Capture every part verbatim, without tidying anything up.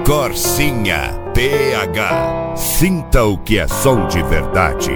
Corsinha P H. Sinta o que é som de verdade.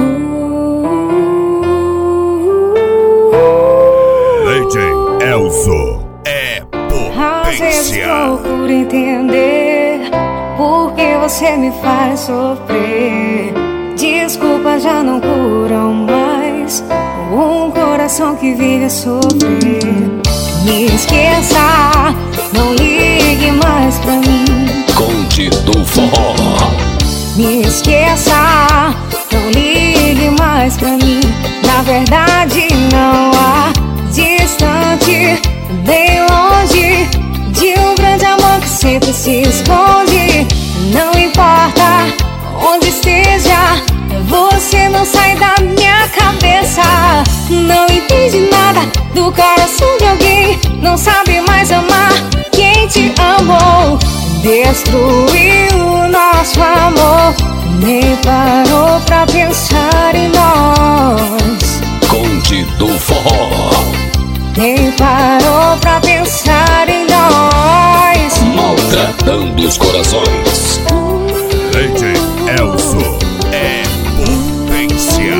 D J Elzo é Às vezes potência. procuro entender por que você me faz sofrer. Desculpas já não curam mais um coração que vive a sofrer. Me esqueça, não ligue mais pra mim. Conde do Forró. Me esqueça, não ligue mais pra mim. Na verdade não há distante nem longe de um grande amor que sempre se esconde. Não importa onde esteja, você não sai da minha cabeça. Não entende nada do coração de alguém, não sabe mais amar quem te amou. Destruiu o nosso amor, nem parou pra pensar em nós. Conde do Forró. Nem parou pra pensar em nós. Maltratando os corações. D J Elzo é potência.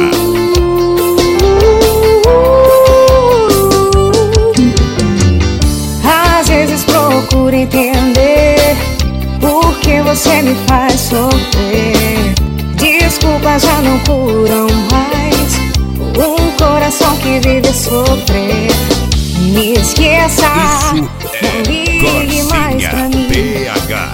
Às vezes procuro entender por que você me faz sofrer. Desculpas já não curam mais um coração que vive a sofrer. Me esqueça, Isso não é ligue mais pra Corsinha mim. P H.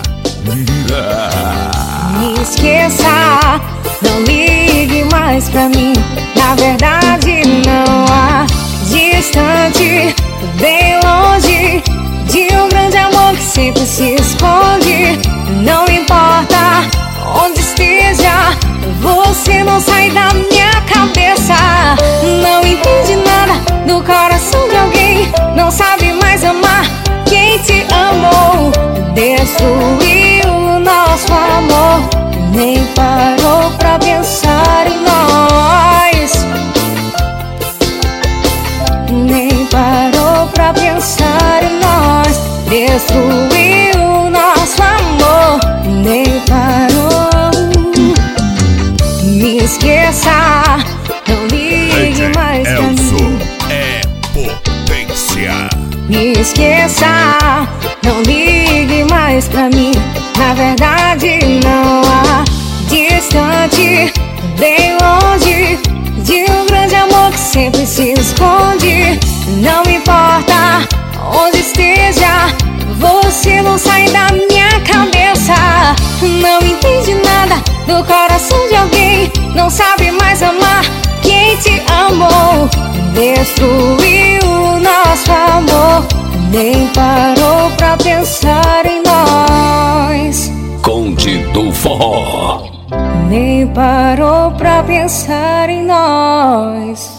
Me esqueça, não ligue mais pra mim. Na verdade não há distante, bem longe de um grande amor que sempre se esconde. Não importa onde esteja, você não sai da minha cabeça. Não entende nada do coração de alguém, não sabe mais amar quem te amou. Destruiu o nosso amor, nem parou pra pensar em nós. Nem parou pra pensar em nós. Destruiu o nosso amor, nem parou. Me esqueça, não ligue mais pra Elzo mim. é potência. Me esqueça, não ligue mais pra mim. Na verdade não há distante, bem longe de um grande amor que sempre se esconde. Não importa onde esteja, você não sai da minha cabeça. Não entende nada do coração de alguém, não sabe mais amar quem te amou. Destruiu o nosso amor, nem parou pra pensar em nós. Conde do Forró. Nem parou pra pensar em nós.